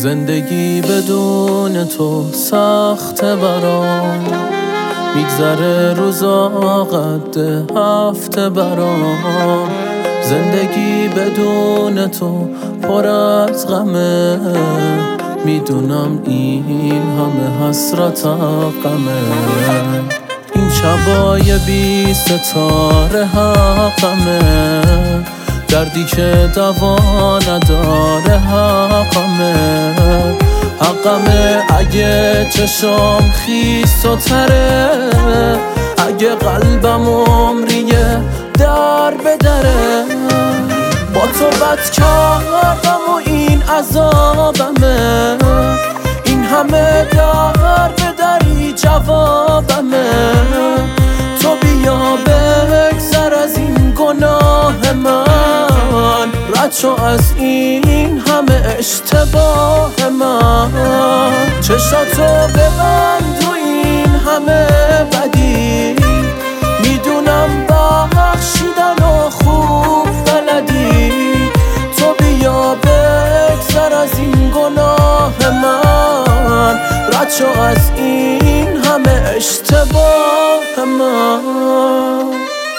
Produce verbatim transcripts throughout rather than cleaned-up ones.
زندگی بدون تو سخته برام، میگذره روزا قد هفته برام. زندگی بدون تو پر از غمه، میدونم این همه حسرت غمه. این شبای بی ستاره حقمه، دردی که دوا نداره حقمه. حقمه اگه چشام خیس و تره، اگه قلبم عمریه در بدره. با تو بد کردم و این عذابمه، این همه در بدری جوابمه. تو بیا بگذر از این گناه من، رد شو از این همه اشتباه من. چشاتو ببند و این همه بدی، میدونم بخشیدن و خوب بلدی. تو بیا بگذر از این گناه من، رد شو از این همه اشتباه من.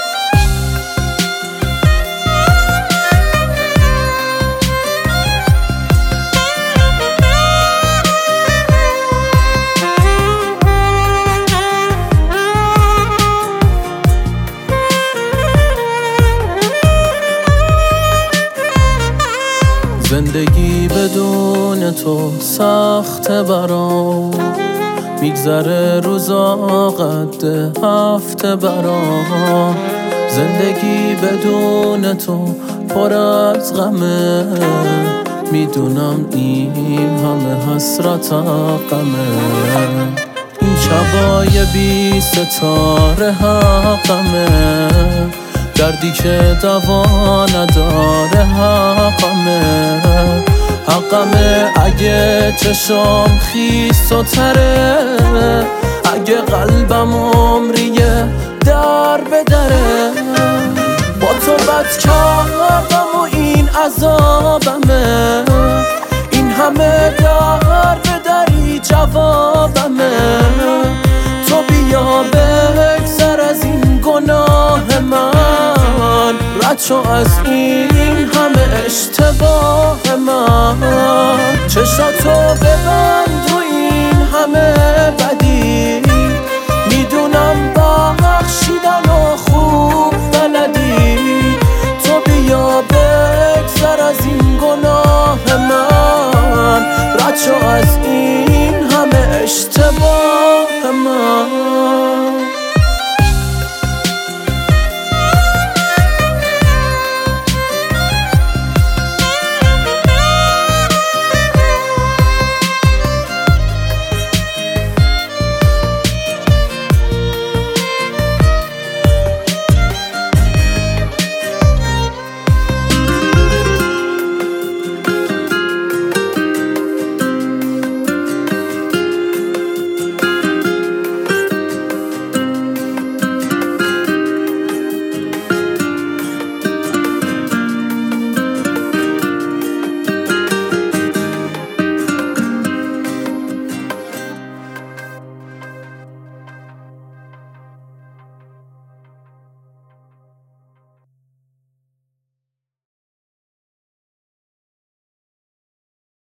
زندگی بدون تو سخته برام، میگذره روزا قد هفته برام. زندگی بدون تو پر از غمه، میدونم این همه حسرت غمه. این شبای بی ستاره حقمه، دردی که دوا نداره حقمه. حقمه اگه چشام خیس و تره، اگه قلبم عمریه در بدره. با تو بد کردم و این عذابمه، این همه در بدری جوابمه. تو بیا بگذر از این گناه من، رد شو از این همه اشتباه من. چشاتو ببند و این همه بدی، میدونم بخشیدن و خوب بلدی. تو بیا بگذر از این گناه من، رد شو از این همه اشتباه من.